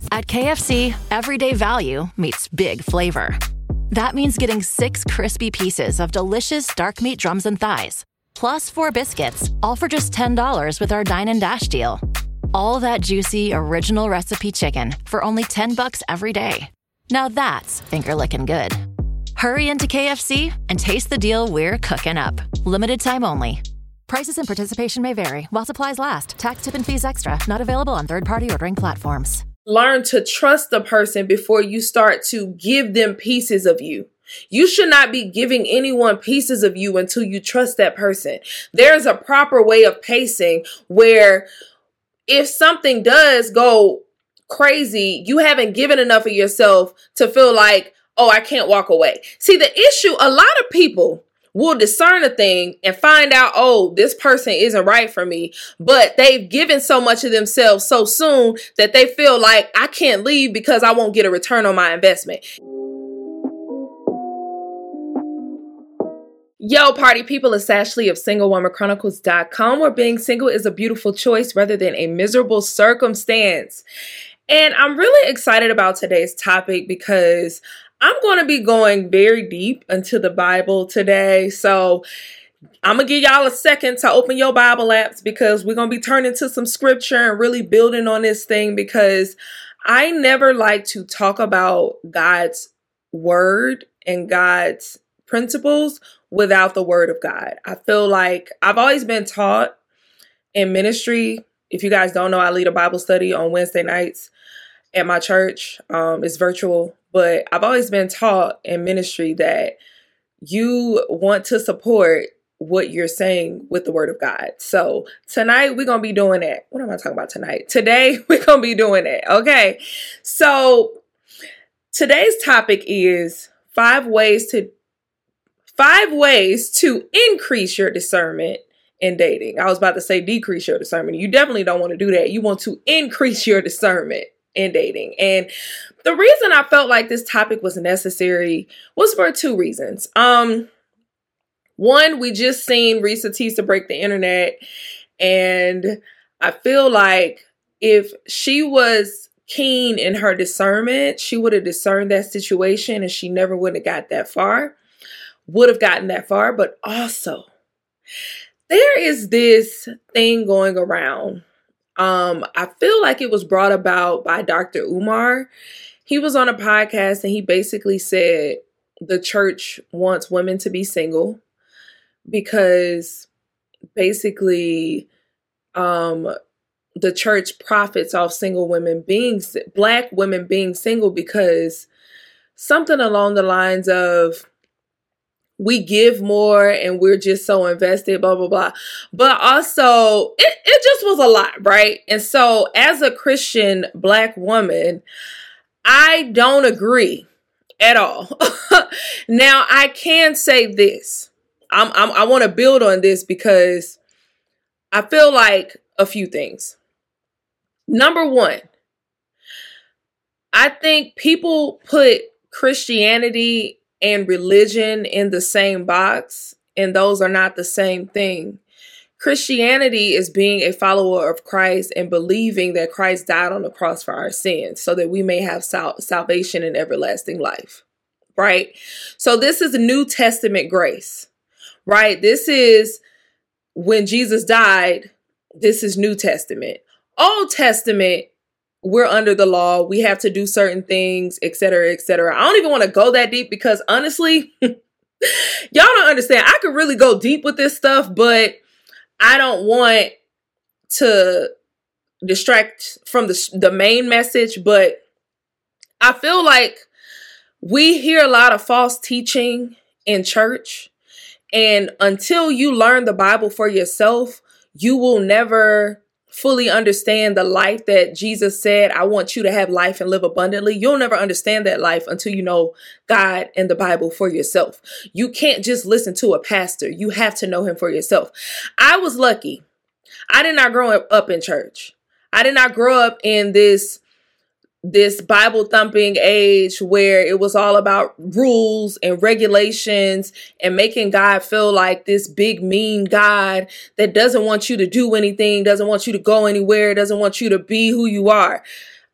At KFC, everyday value meets big flavor. That means getting 6 crispy pieces of delicious dark meat drums and thighs, plus 4 biscuits, all for just $10 with our Dine and Dash deal. All that juicy, original recipe chicken for only $10 every day. Now that's finger-licking good. Hurry into KFC and taste the deal we're cooking up. Limited time only. Prices and participation may vary while supplies last. Tax, tip, and fees extra. Not available on third-party ordering platforms. Learn to trust the person before you start to give them pieces of you. You should not be giving anyone pieces of you until you trust that person. There's a proper way of pacing where if something does go crazy, you haven't given enough of yourself to feel like, oh, I can't walk away. See, the issue, a lot of people will discern a thing and find out, oh, this person isn't right for me. But they've given so much of themselves so soon that they feel like I can't leave because I won't get a return on my investment. Yo, party people, it's Ashley of SingleWomanChronicles.com, where being single is a beautiful choice rather than a miserable circumstance. And I'm really excited about today's topic because I'm going to be going very deep into the Bible today. So I'm going to give y'all a second to open your Bible apps because we're going to be turning to some scripture and really building on this thing, because I never like to talk about God's word and God's principles without the word of God. I feel like I've always been taught in ministry. If you guys don't know, I lead a Bible study on Wednesday nights at my church. It's virtual, but I've always been taught in ministry that you want to support what you're saying with the word of God. So tonight we're going to be doing that. What am I talking about tonight? Today we're going to be doing that. Okay. So today's topic is 5 ways to increase your discernment in dating. I was about to say decrease your discernment. You definitely don't want to do that. You want to increase your discernment in dating. And the reason I felt like this topic was necessary was for 2 reasons. One, we just seen Risa Teesa break the internet, and I feel like if she was keen in her discernment, she would have discerned that situation and she never would have gotten that far. But also, there is this thing going around. I feel like it was brought about by Dr. Umar. He was on a podcast and he basically said the church wants women to be single because basically the church profits off Black women being single, because something along the lines of, we give more and we're just so invested, blah, blah, blah. But also, it just was a lot, right? And so as a Christian Black woman, I don't agree at all. Now, I can say this. I want to build on this because I feel like a few things. Number one, I think people put Christianity and religion in the same box, and those are not the same thing. Christianity is being a follower of Christ and believing that Christ died on the cross for our sins so that we may have salvation and everlasting life, right? So this is New Testament grace, right? This is when Jesus died. This is New Testament. Old Testament, we're under the law. We have to do certain things, et cetera, et cetera. I don't even want to go that deep because honestly, y'all don't understand. I could really go deep with this stuff, but I don't want to distract from the main message. But I feel like we hear a lot of false teaching in church. And until you learn the Bible for yourself, you will never fully understand the life that Jesus said, I want you to have life and live abundantly. You'll never understand that life until you know God and the Bible for yourself. You can't just listen to a pastor. You have to know him for yourself. I was lucky. I did not grow up in church. I did not grow up in this Bible thumping age where it was all about rules and regulations and making God feel like this big mean God that doesn't want you to do anything, doesn't want you to go anywhere, doesn't want you to be who you are.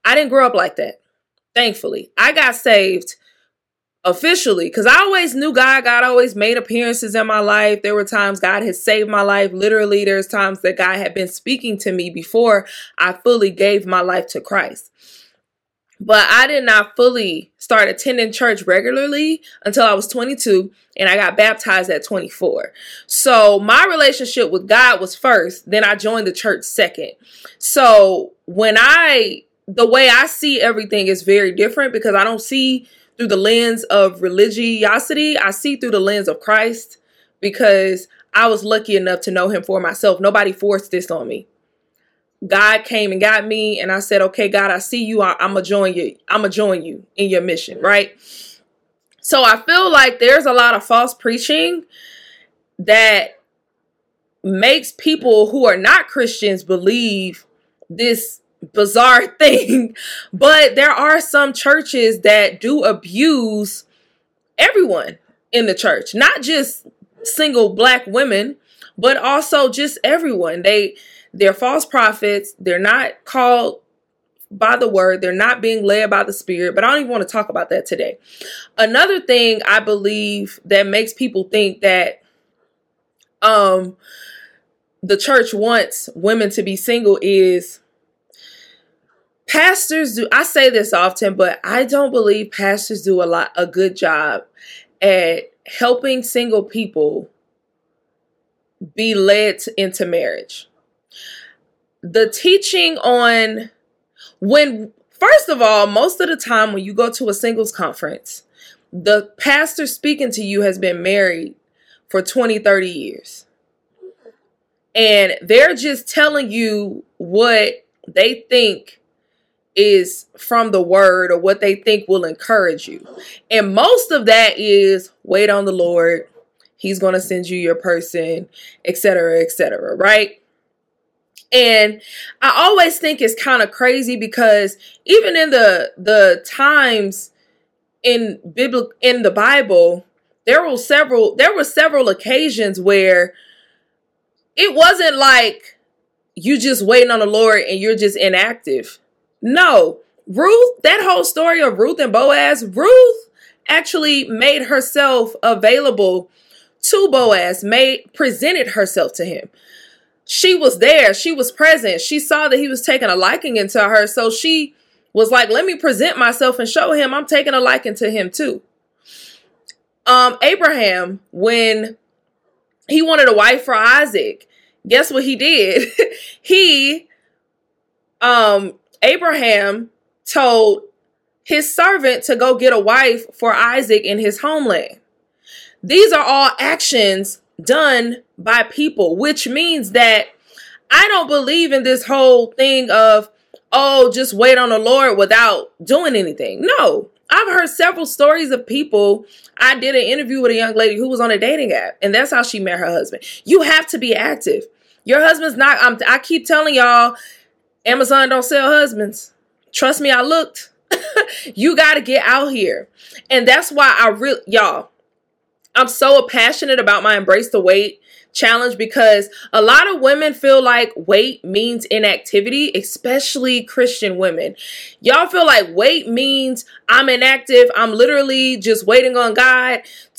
I didn't grow up like that. Thankfully, I got saved officially because I always knew God. God always made appearances in my life. There were times God has saved my life. Literally, there's times that God had been speaking to me before I fully gave my life to Christ. But I did not fully start attending church regularly until I was 22, and I got baptized at 24. So my relationship with God was first, then I joined the church second. So the way I see everything is very different because I don't see through the lens of religiosity. I see through the lens of Christ because I was lucky enough to know him for myself. Nobody forced this on me. God came and got me, and I said, okay, God, I see you. I'm going to join you. I'm going to join you in your mission, right? So I feel like there's a lot of false preaching that makes people who are not Christians believe this bizarre thing. But there are some churches that do abuse everyone in the church, not just single Black women, but also just everyone. They're false prophets. They're not called by the word. They're not being led by the Spirit. But I don't even want to talk about that today. Another thing I believe that makes people think that the church wants women to be single is pastors do. I say this often, but I don't believe pastors do a good job at helping single people be led into marriage. The teaching on first of all, most of the time when you go to a singles conference, the pastor speaking to you has been married for 20, 30 years. And they're just telling you what they think is from the word or what they think will encourage you. And most of that is wait on the Lord. He's going to send you your person, etc., right? And I always think it's kind of crazy because even in the times in the Bible, there were several occasions where it wasn't like you just waiting on the Lord and you're just inactive. No, Ruth, that whole story of Ruth and Boaz, Ruth actually made herself available to Boaz, presented herself to him. She was there. She was present. She saw that he was taking a liking into her. So she was like, let me present myself and show him I'm taking a liking to him too. Abraham, when he wanted a wife for Isaac, guess what he did? Abraham told his servant to go get a wife for Isaac in his homeland. These are all actions done by people, which means that I don't believe in this whole thing of, oh, just wait on the Lord without doing anything. No, I've heard several stories of people. I did an interview with a young lady who was on a dating app, and that's how she met her husband. You have to be active. Your husband's not, I keep telling y'all, Amazon don't sell husbands. Trust me, I looked. You got to get out here. And that's why I'm so passionate about my Embrace the Wait challenge because a lot of women feel like wait means inactivity, especially Christian women. Y'all feel like wait means I'm inactive. I'm literally just waiting on God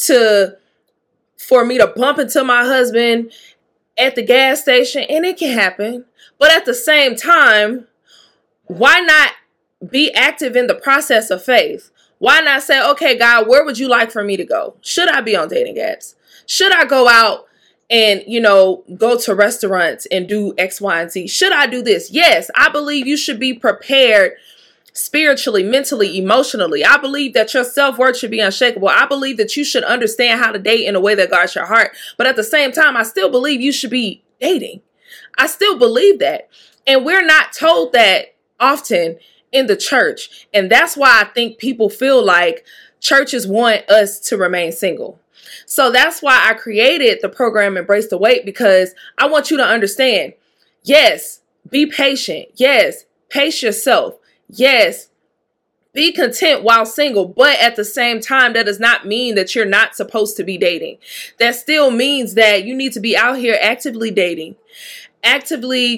for me to bump into my husband at the gas station, and it can happen. But at the same time, why not be active in the process of faith? Why not say, okay, God, where would you like for me to go? Should I be on dating apps? Should I go out and, go to restaurants and do X, Y, and Z? Should I do this? Yes, I believe you should be prepared spiritually, mentally, emotionally. I believe that your self-worth should be unshakable. I believe that you should understand how to date in a way that guards your heart. But at the same time, I still believe you should be dating. I still believe that. And we're not told that often in the church. And that's why I think people feel like churches want us to remain single. So that's why I created the program Embrace the Wait, because I want you to understand, yes, be patient. Yes, pace yourself. Yes, be content while single. But at the same time, that does not mean that you're not supposed to be dating. That still means that you need to be out here actively dating, actively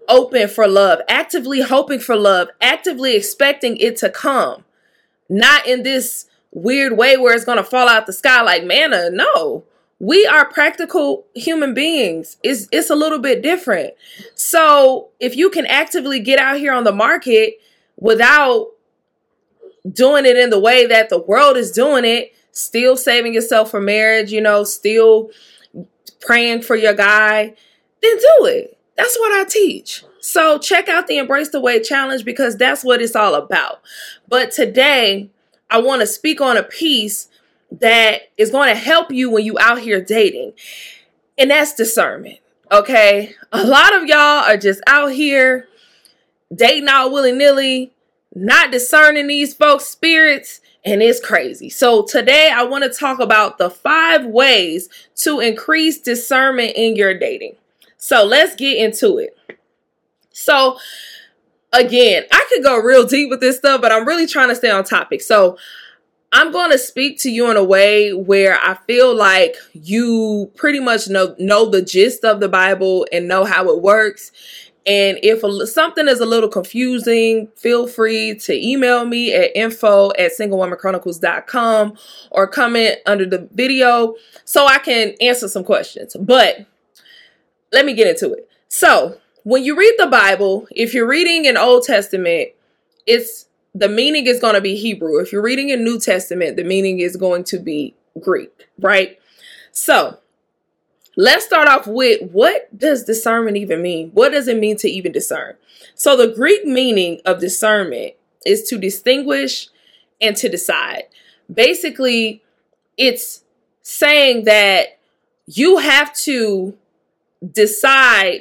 open for love, actively hoping for love, actively expecting it to come. Not in this weird way where it's going to fall out the sky like manna. No, we are practical human beings. It's a little bit different. So if you can actively get out here on the market without doing it in the way that the world is doing it, still saving yourself for marriage, still praying for your guy, then do it. That's what I teach. So check out the Embrace the Way challenge because that's what it's all about. But today, I want to speak on a piece that is going to help you when you out here dating. And that's discernment. Okay. A lot of y'all are just out here dating all willy-nilly, not discerning these folks' spirits, and it's crazy. So today I want to talk about the 5 ways to increase discernment in your dating. So let's get into it. So again, I could go real deep with this stuff, but I'm really trying to stay on topic. So I'm going to speak to you in a way where I feel like you pretty much know the gist of the Bible and know how it works. And if something is a little confusing, feel free to email me at info@singlewomanchronicles.com or comment under the video so I can answer some questions. But let me get into it. So when you read the Bible, if you're reading in Old Testament, the meaning is going to be Hebrew. If you're reading in New Testament, the meaning is going to be Greek, right? So let's start off with, what does discernment even mean? What does it mean to even discern? So the Greek meaning of discernment is to distinguish and to decide. Basically, it's saying that you have to decide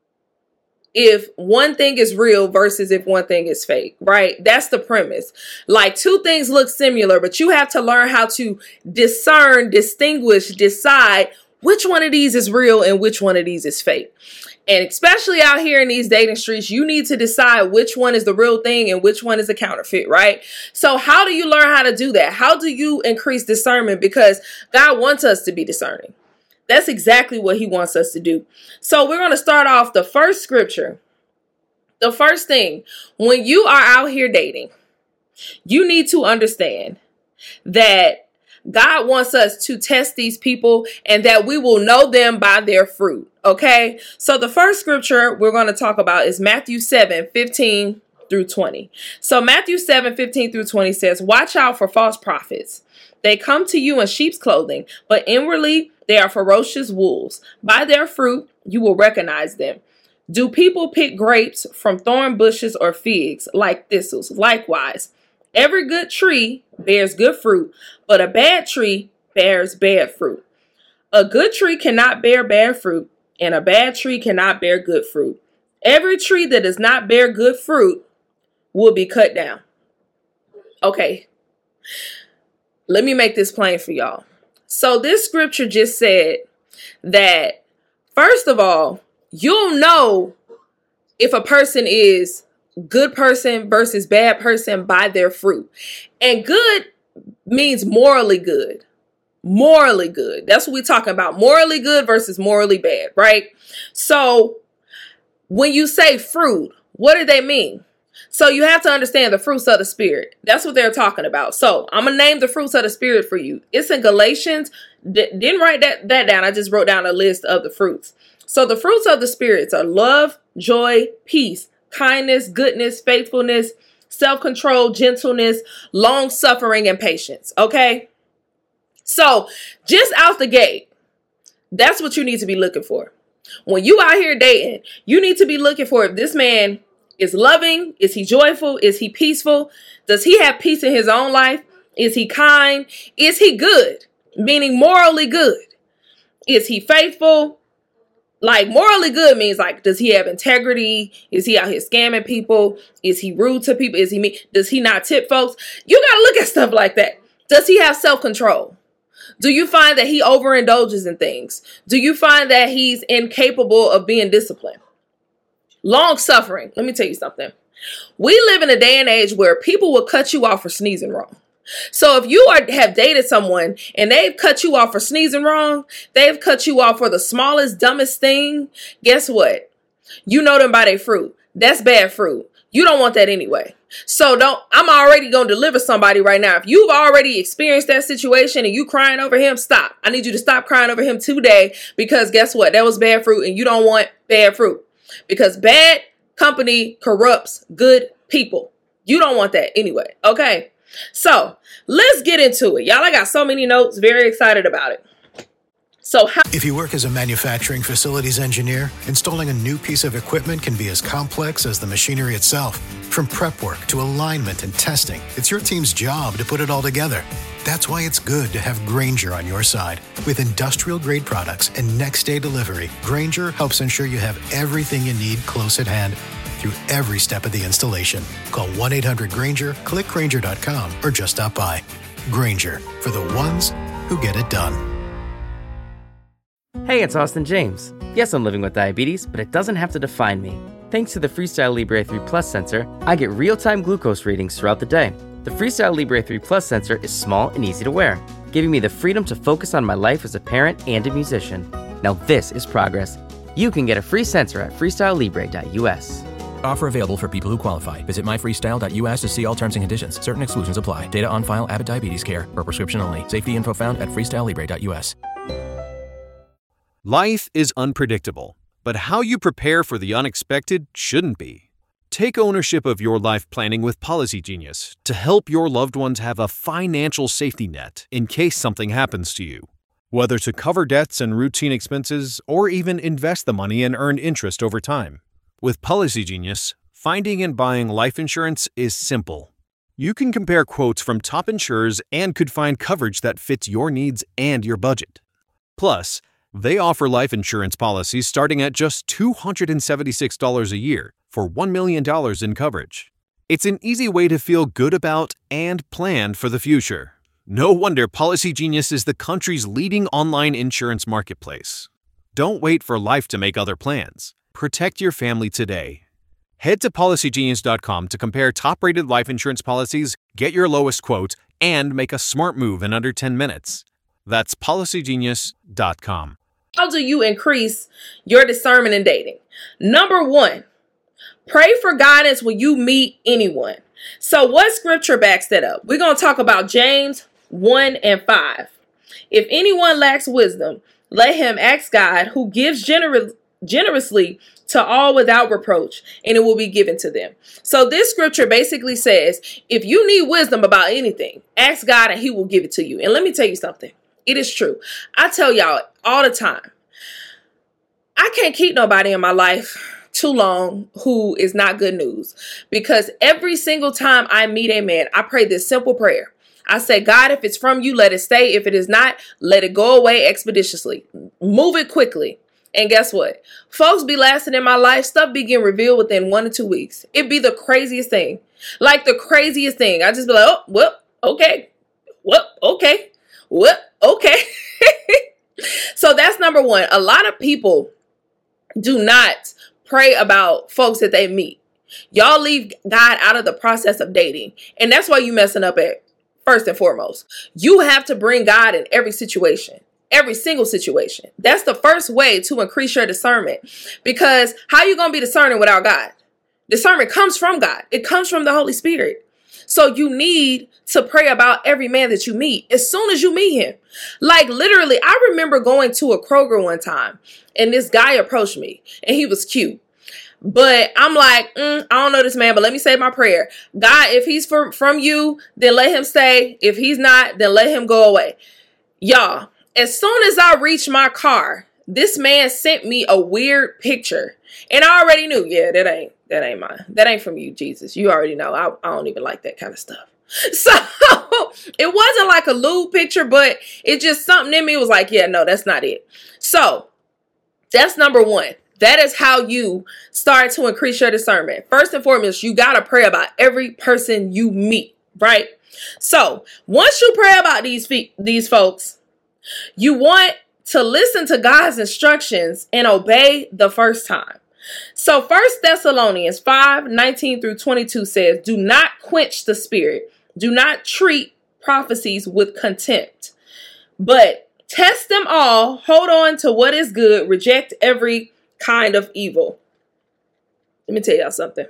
if one thing is real versus if one thing is fake, right? That's the premise. Like, 2 things look similar, but you have to learn how to discern, distinguish, decide which one of these is real and which one of these is fake. And especially out here in these dating streets, you need to decide which one is the real thing and which one is a counterfeit, right? So how do you learn how to do that? How do you increase discernment? Because God wants us to be discerning. That's exactly what he wants us to do. So we're going to start off the first scripture. The first thing, when you are out here dating, you need to understand that God wants us to test these people and that we will know them by their fruit. Okay. So the first scripture we're going to talk about is Matthew 7:15 through 20. So Matthew 7:15 through 20 says, "Watch out for false prophets. They come to you in sheep's clothing, but inwardly they are ferocious wolves. By their fruit you will recognize them. Do people pick grapes from thorn bushes or figs like thistles? Likewise, every good tree bears good fruit, but a bad tree bears bad fruit. A good tree cannot bear bad fruit, and a bad tree cannot bear good fruit. Every tree that does not bear good fruit will be cut down." Okay, let me make this plain for y'all. So this scripture just said that, first of all, you'll know if a person is good person versus bad person by their fruit. And good means morally good. Morally good. That's what we're talking about. Morally good versus morally bad, right? So when you say fruit, what do they mean? So you have to understand the fruits of the Spirit. That's what they're talking about. So I'm going to name the fruits of the Spirit for you. It's in Galatians. Didn't write that down. I just wrote down a list of the fruits. So the fruits of the Spirit are love, joy, peace, kindness, goodness, faithfulness, self-control, gentleness, long-suffering, and patience. Okay? So just out the gate, that's what you need to be looking for. When you out here dating, you need to be looking for if this man is loving, is he joyful, is he peaceful, does he have peace in his own life, is he kind, is he good, meaning morally good, is he faithful? Like, morally good means, like, does he have integrity? Is he out here scamming people? Is he rude to people? Is he mean? Does he not tip folks? You got to look at stuff like that. Does he have self-control? Do you find that he overindulges in things? Do you find that he's incapable of being disciplined? Long-suffering. Let me tell you something. We live in a day and age where people will cut you off for sneezing wrong. So if you have dated someone and they've cut you off for sneezing wrong, they've cut you off for the smallest, dumbest thing, guess what? You know them by their fruit. That's bad fruit. You don't want that anyway. So I'm already going to deliver somebody right now. If you've already experienced that situation and you crying over him, stop. I need you to stop crying over him today, because guess what? That was bad fruit, and you don't want bad fruit, because bad company corrupts good people. You don't want that anyway. Okay. So let's get into it. Y'all, I got so many notes. Very excited about it. If you work as a manufacturing facilities engineer, installing a new piece of equipment can be as complex as the machinery itself. From prep work to alignment and testing, it's your team's job to put it all together. That's why it's good to have Grainger on your side. With industrial-grade products and next-day delivery, Grainger helps ensure you have everything you need close at hand through every step of the installation. Call 1-800-GRAINGER, click Grainger.com, or just stop by. Grainger, for the ones who get it done. Hey, it's Austin James. Yes, I'm living with diabetes, but it doesn't have to define me. Thanks to the Freestyle Libre 3 Plus sensor, I get real-time glucose readings throughout the day. The Freestyle Libre 3 Plus sensor is small and easy to wear, giving me the freedom to focus on my life as a parent and a musician. Now this is progress. You can get a free sensor at freestylelibre.us. Offer available for people who qualify. Visit myfreestyle.us to see all terms and conditions. Certain exclusions apply. Data on file. Abbott Diabetes Care. For prescription only. Safety info found at freestylelibre.us. Life is unpredictable, but how you prepare for the unexpected shouldn't be. Take ownership of your life planning with Policy Genius to help your loved ones have a financial safety net in case something happens to you. Whether to cover debts and routine expenses or even invest the money and earn interest over time. With Policy Genius, finding and buying life insurance is simple. You can compare quotes from top insurers and could find coverage that fits your needs and your budget. Plus, they offer life insurance policies starting at just $276 a year for $1 million in coverage. It's an easy way to feel good about and plan for the future. No wonder Policy Genius is the country's leading online insurance marketplace. Don't wait for life to make other plans. Protect your family today. Head to PolicyGenius.com to compare top-rated life insurance policies, get your lowest quote, and make a smart move in under 10 minutes. That's PolicyGenius.com. How do you increase your discernment in dating? Number one, pray for guidance when you meet anyone. So what scripture backs that up? We're going to talk about James 1 and 5. If anyone lacks wisdom, let him ask God, who gives generously to all without reproach, and it will be given to them. So this scripture basically says, if you need wisdom about anything, ask God and he will give it to you. And let me tell you something. It is true. I tell y'all all the time, I can't keep nobody in my life too long who is not good news, because every single time I meet a man, I pray this simple prayer. I say, God, if it's from you, let it stay. If it is not, let it go away expeditiously. Move it quickly. And guess what? Folks be lasting in my life. Stuff be getting revealed within 1 to 2 weeks. It be the craziest thing. Like the craziest thing. I just be like, oh, well, okay. Well, okay. Well, okay. So that's number one. A lot of people do not pray about folks that they meet. Y'all leave God out of the process of dating. And that's why you messing up at first and foremost. You have to bring God in every situation. Every single situation. That's the first way to increase your discernment. Because how you going to be discerning without God? Discernment comes from God. It comes from the Holy Spirit. So you need to pray about every man that you meet as soon as you meet him. Like literally, I remember going to a Kroger one time and this guy approached me and he was cute. But I'm like, I don't know this man, but let me say my prayer. God, if he's from you, then let him stay. If he's not, then let him go away. Y'all, as soon as I reached my car, this man sent me a weird picture. And I already knew, yeah, that ain't mine. That ain't from you, Jesus. You already know. I don't even like that kind of stuff. So it wasn't like a lewd picture, but it just something in me was like, yeah, no, that's not it. So that's number one. That is how you start to increase your discernment. First and foremost, you got to pray about every person you meet, right? So once you pray about these folks, you want to listen to God's instructions and obey the first time. So 1 Thessalonians 5:19-22 says, do not quench the spirit. Do not treat prophecies with contempt, but test them all. Hold on to what is good. Reject every kind of evil. Let me tell y'all something.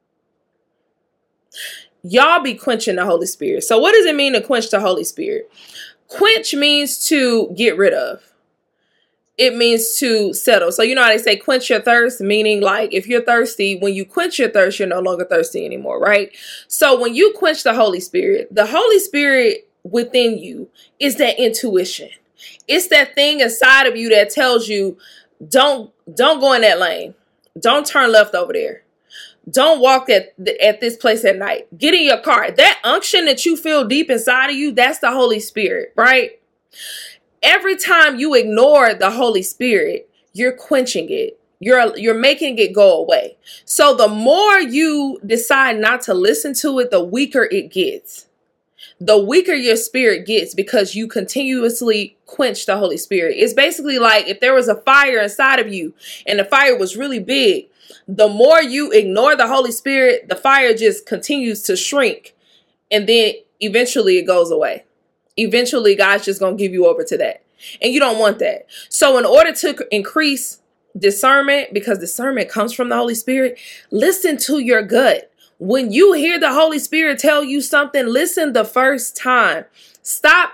Y'all be quenching the Holy Spirit. So what does it mean to quench the Holy Spirit? Quench means to get rid of. It means to settle. So you know how they say quench your thirst, meaning like if you're thirsty, when you quench your thirst, you're no longer thirsty anymore, right? So when you quench the Holy Spirit within you is that intuition. It's that thing inside of you that tells you, don't go in that lane. Don't turn left over there. Don't walk at this place at night. Get in your car. That unction that you feel deep inside of you, that's the Holy Spirit, right? Every time you ignore the Holy Spirit, you're quenching it. You're making it go away. So the more you decide not to listen to it, the weaker it gets. The weaker your spirit gets because you continuously quench the Holy Spirit. It's basically like if there was a fire inside of you and the fire was really big, the more you ignore the Holy Spirit, the fire just continues to shrink. And then eventually it goes away. Eventually, God's just going to give you over to that. And you don't want that. So in order to increase discernment, because discernment comes from the Holy Spirit, listen to your gut. When you hear the Holy Spirit tell you something, listen the first time. Stop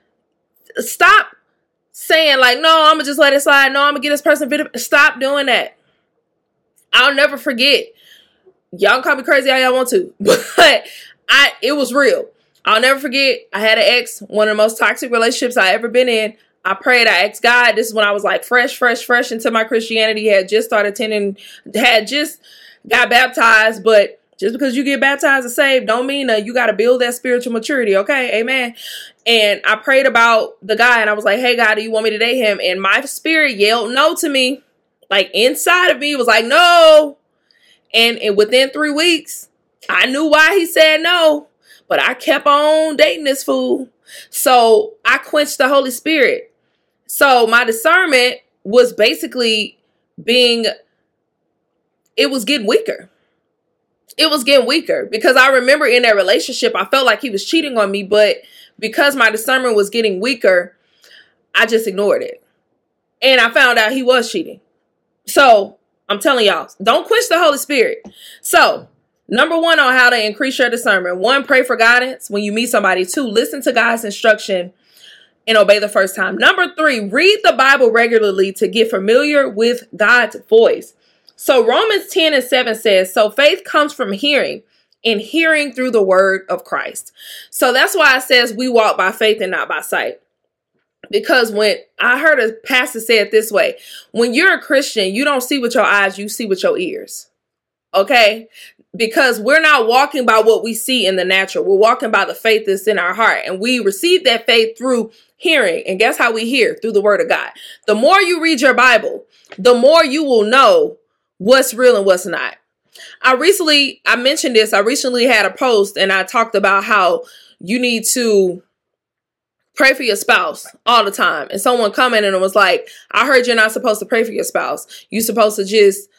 saying like, no, I'm going to just let it slide. No, I'm going to get this person video. Stop doing that. I'll never forget. Y'all can call me crazy how y'all want to, but it was real. I'll never forget. I had an ex, one of the most toxic relationships I ever been in. I prayed. I asked God. This is when I was like fresh into my Christianity. Had just started attending, had just got baptized. But just because you get baptized and saved don't mean that you got to build that spiritual maturity. Okay. Amen. And I prayed about the guy and I was like, hey, God, do you want me to date him? And my spirit yelled no to me. Like inside of me, it was like, no. And within 3 weeks, I knew why he said no. But I kept on dating this fool. So I quenched the Holy Spirit. So my discernment was basically it was getting weaker. It was getting weaker because I remember in that relationship, I felt like he was cheating on me. But because my discernment was getting weaker, I just ignored it. And I found out he was cheating. So I'm telling y'all, don't quench the Holy Spirit. So number 1 on how to increase your discernment. 1, pray for guidance when you meet somebody. 2, listen to God's instruction and obey the first time. Number 3, read the Bible regularly to get familiar with God's voice. So Romans 10:7 says, so faith comes from hearing and hearing through the word of Christ. So that's why it says we walk by faith and not by sight. Because when I heard a pastor say it this way, when you're a Christian, you don't see with your eyes, you see with your ears. Okay? Because we're not walking by what we see in the natural. We're walking by the faith that's in our heart. And we receive that faith through hearing. And guess how we hear? Through the word of God. The more you read your Bible, the more you will know what's real and what's not. I mentioned this. I recently had a post and I talked about how you need to pray for your spouse all the time. And someone commented and was like, I heard you're not supposed to pray for your spouse. You're supposed to just,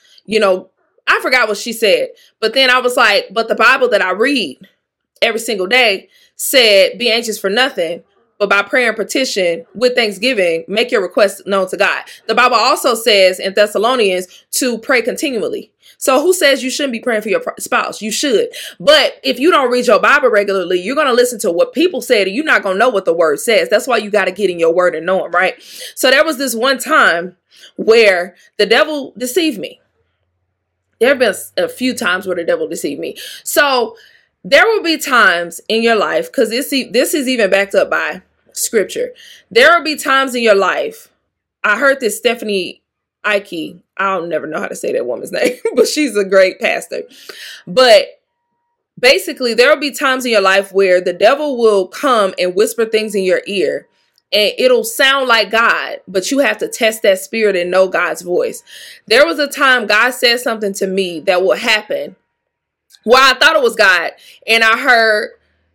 I forgot what she said. But then I was like, but the Bible that I read every single day said, be anxious for nothing, but by prayer and petition with thanksgiving, make your requests known to God. The Bible also says in Thessalonians to pray continually. So who says you shouldn't be praying for your spouse? You should. But if you don't read your Bible regularly, you're going to listen to what people say and you're not going to know what the word says. That's why you got to get in your word and know them, right? So there was this one time where the devil deceived me. There have been a few times where the devil deceived me. So there will be times in your life, because this is even backed up by scripture. There will be times in your life. I heard this Stephanie Ike, I'll never know how to say that woman's name, but she's a great pastor. But basically, there will be times in your life where the devil will come and whisper things in your ear. And it'll sound like God, but you have to test that spirit and know God's voice. There was a time God said something to me that will happen. Well, I thought it was God. And I heard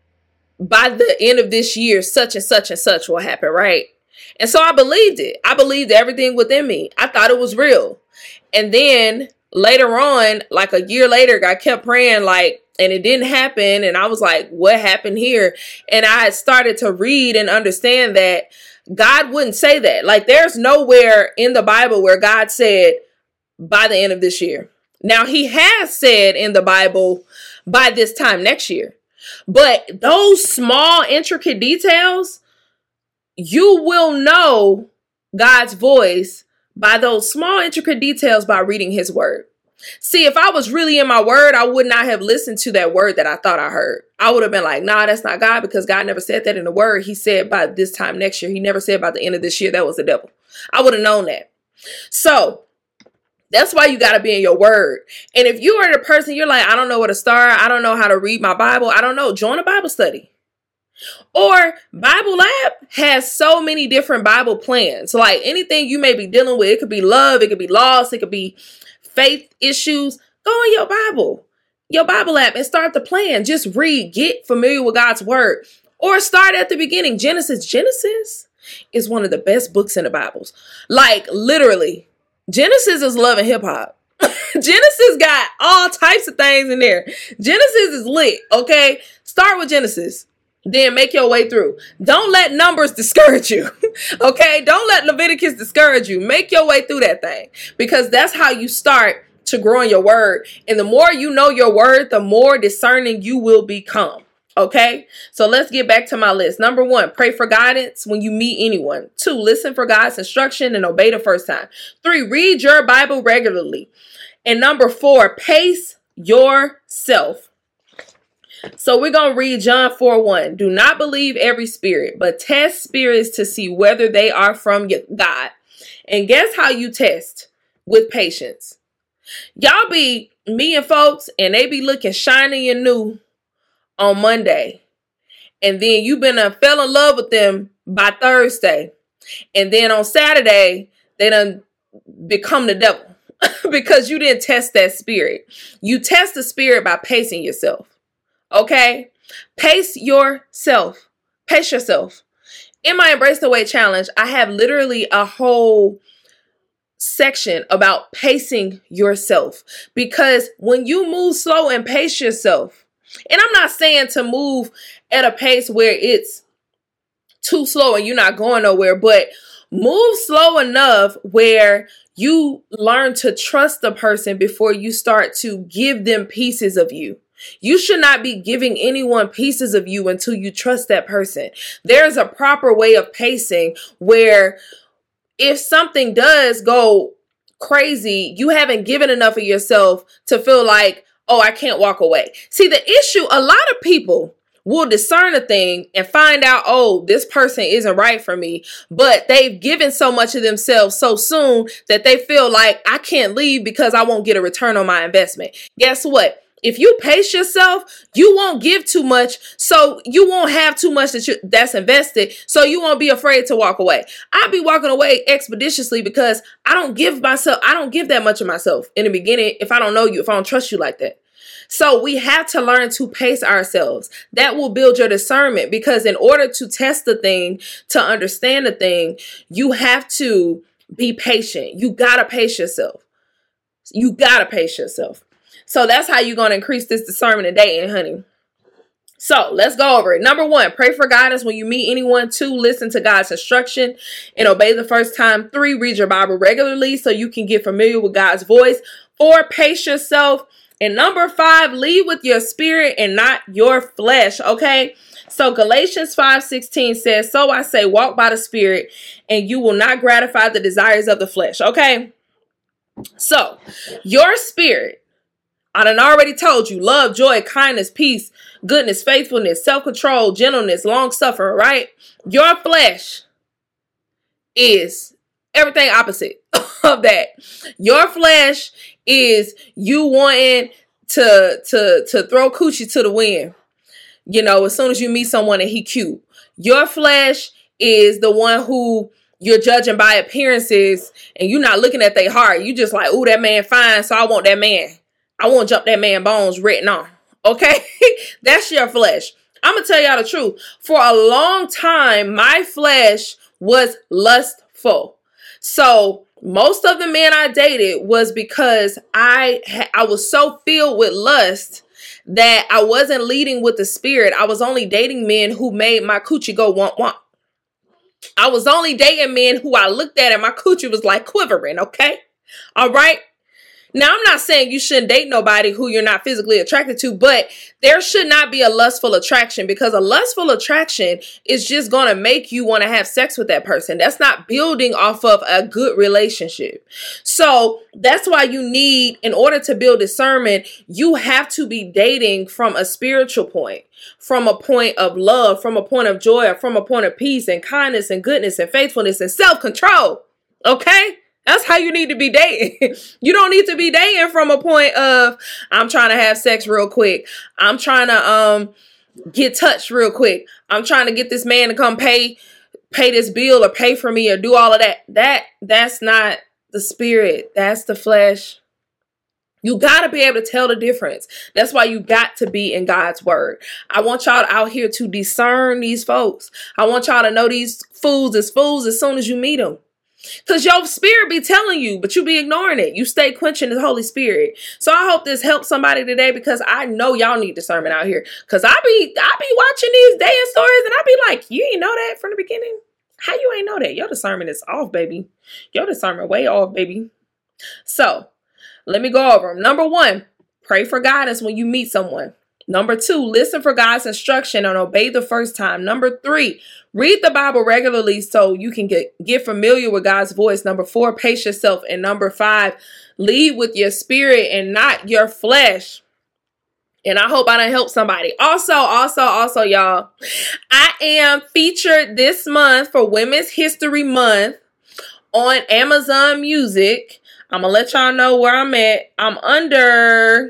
by the end of this year, such and such and such will happen, right? And so I believed it. I believed everything within me. I thought it was real. And then later on, like a year later, I kept praying and it didn't happen. And I was like, what happened here? And I had started to read and understand that God wouldn't say that. Like there's nowhere in the Bible where God said by the end of this year. Now, he has said in the Bible by this time next year, but those small, intricate details, you will know God's voice by those small, intricate details by reading his word. See, if I was really in my word, I would not have listened to that word that I thought I heard. I would have been like, nah, that's not God, because God never said that in the word. He said by this time next year. He never said by the end of this year. That was the devil. I would have known that. So that's why you got to be in your word. And if you are the person, you're like, I don't know where to start. I don't know how to read my Bible. I don't know. Join a Bible study. Or Bible Lab has so many different Bible plans. Like anything you may be dealing with, it could be love, it could be loss, it could be faith issues. Go in your Bible app and start the plan. Just read, get familiar with God's word, or start at the beginning. Genesis is one of the best books in the Bibles. Like literally, Genesis is love and hip hop. Genesis got all types of things in there. Genesis is lit. Okay. Start with Genesis. Then make your way through. Don't let Numbers discourage you. Okay? Don't let Leviticus discourage you. Make your way through that thing, because that's how you start to grow in your word. And the more you know your word, the more discerning you will become. Okay? So let's get back to my list. Number 1, pray for guidance when you meet anyone. 2, listen for God's instruction and obey the first time. 3, read your Bible regularly. And number 4, pace yourself. So we're going to read John 4:1. Do not believe every spirit, but test spirits to see whether they are from God. And guess how you test? With patience. Y'all be meeting folks and they be looking shiny and new on Monday. And then you fell in love with them by Thursday. And then on Saturday, they done become the devil because you didn't test that spirit. You test the spirit by pacing yourself. Okay? Pace yourself. Pace yourself. In my Embrace the Way challenge, I have literally a whole section about pacing yourself, because when you move slow and pace yourself, and I'm not saying to move at a pace where it's too slow and you're not going nowhere, but move slow enough where you learn to trust the person before you start to give them pieces of you. You should not be giving anyone pieces of you until you trust that person. There's a proper way of pacing where if something does go crazy, you haven't given enough of yourself to feel like, oh, I can't walk away. See, the issue, a lot of people will discern a thing and find out, oh, this person isn't right for me. But they've given so much of themselves so soon that they feel like I can't leave because I won't get a return on my investment. Guess what? If you pace yourself, you won't give too much, so you won't have too much that's invested, so you won't be afraid to walk away. I'd be walking away expeditiously because I don't give that much of myself in the beginning if I don't know you, if I don't trust you like that. So we have to learn to pace ourselves. That will build your discernment, because in order to test the thing, to understand the thing, you have to be patient. You got to pace yourself. You got to pace yourself. So that's how you're going to increase this discernment in dating, honey. So let's go over it. Number 1, pray for guidance when you meet anyone. 2, listen to God's instruction and obey the first time. 3, read your Bible regularly so you can get familiar with God's voice. 4, pace yourself. And number 5, lead with your spirit and not your flesh. Okay. So Galatians 5:16 says, so I say, walk by the spirit and you will not gratify the desires of the flesh. Okay. So your spirit, I done already told you, love, joy, kindness, peace, goodness, faithfulness, self-control, gentleness, long-suffering, right? Your flesh is everything opposite of that. Your flesh is you wanting to throw coochie to the wind. You know, as soon as you meet someone and he cute. Your flesh is the one who you're judging by appearances and you're not looking at their heart. You just like, ooh, that man fine, so I want that man. I want to jump that man bones written on. Okay? That's your flesh. I'm going to tell y'all the truth. For a long time, my flesh was lustful. So most of the men I dated was because I was so filled with lust that I wasn't leading with the spirit. I was only dating men who made my coochie go womp womp. I was only dating men who I looked at and my coochie was like quivering. Okay? All right? Now, I'm not saying you shouldn't date nobody who you're not physically attracted to, but there should not be a lustful attraction, because a lustful attraction is just going to make you want to have sex with that person. That's not building off of a good relationship. So that's why you need, in order to build discernment, you have to be dating from a spiritual point, from a point of love, from a point of joy, or from a point of peace and kindness and goodness and faithfulness and self-control. Okay? That's how you need to be dating. You don't need to be dating from a point of, I'm trying to have sex real quick. I'm trying to get touched real quick. I'm trying to get this man to come pay this bill or pay for me or do all of that. That's not the spirit. That's the flesh. You got to be able to tell the difference. That's why you got to be in God's word. I want y'all out here to discern these folks. I want y'all to know these fools as soon as you meet them. Because your spirit be telling you, but you be ignoring it. You stay quenching the Holy Spirit. So I hope this helps somebody today, because I know y'all need discernment out here. Because I be watching these dating stories and I be like, you ain't know that from the beginning? How you ain't know that? Your discernment is off, baby. Your discernment way off, baby. So let me go over them. Number 1, pray for guidance when you meet someone. Number 2, listen for God's instruction and obey the first time. Number 3, read the Bible regularly so you can get familiar with God's voice. Number 4, pace yourself. And number 5, lead with your spirit and not your flesh. And I hope I done help somebody. Also, y'all, I am featured this month for Women's History Month on Amazon Music. I'm going to let y'all know where I'm at. I'm under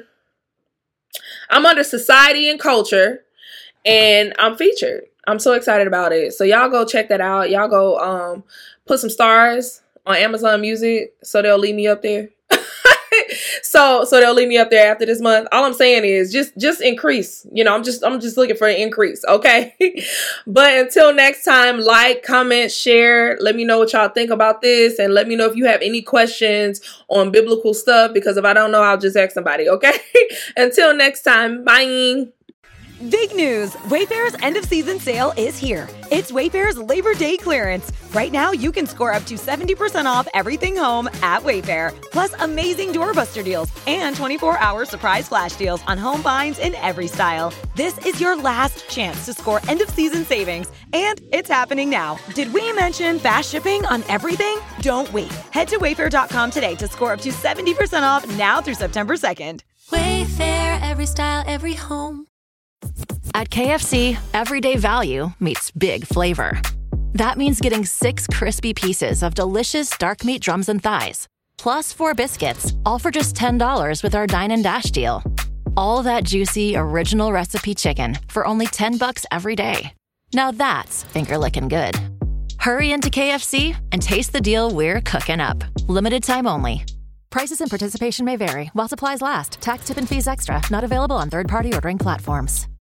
Society and Culture, and I'm featured. I'm so excited about it. So y'all go check that out. Y'all go put some stars on Amazon Music so they'll leave me up there. so they'll leave me up there after this month. All I'm saying is just increase. You know, I'm just looking for an increase, okay? But until next time, like, comment, share. Let me know what y'all think about this, and let me know if you have any questions on biblical stuff, because if I don't know, I'll just ask somebody, okay? Until next time, bye. Big news! Wayfair's end of season sale is here. It's Wayfair's Labor Day clearance. Right now, you can score up to 70% off everything home at Wayfair. Plus amazing doorbuster deals and 24-hour surprise flash deals on home finds in every style. This is your last chance to score end of season savings, and it's happening now. Did we mention fast shipping on everything? Don't wait. Head to wayfair.com today to score up to 70% off now through September 2nd. Wayfair, every style, every home. At KFC, everyday value meets big flavor. That means getting 6 crispy pieces of delicious dark meat drums and thighs, plus 4 biscuits, all for just $10 with our Dine and Dash deal. All that juicy, original recipe chicken for only $10 every day. Now that's finger-licking good. Hurry into KFC and taste the deal we're cooking up. Limited time only. Prices and participation may vary while supplies last. Tax, tip, and fees extra. Not available on third-party ordering platforms.